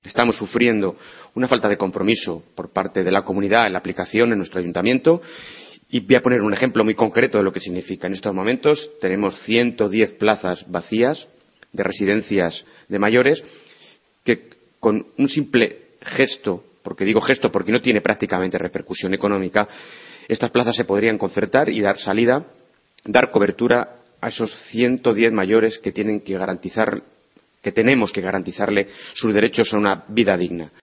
Estamos sufriendo una falta de compromiso por parte de la comunidad en la aplicación en nuestro ayuntamiento. Y voy a poner un ejemplo muy concreto de lo que significa. En estos momentos tenemos 110 plazas vacías de residencias de mayores que con un simple gesto, porque digo gesto porque no tiene prácticamente repercusión económica, estas plazas se podrían concertar y dar salida, dar cobertura a esos 110 mayores que tenemos que garantizarle sus derechos a una vida digna.